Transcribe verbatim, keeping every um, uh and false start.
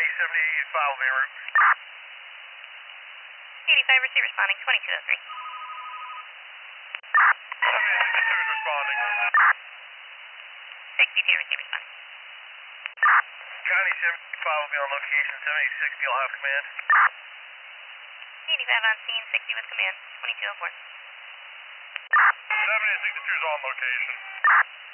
County, seventy-five will be en route. eighty-five, receive responding, twenty-two oh three. seventy sixty-two is responding. sixty-two, receive responding. County, seventy-five will be on location, seventy sixty will have command. eighty-five on scene, sixty with command, twenty-two oh four. seventy sixty-two is on location.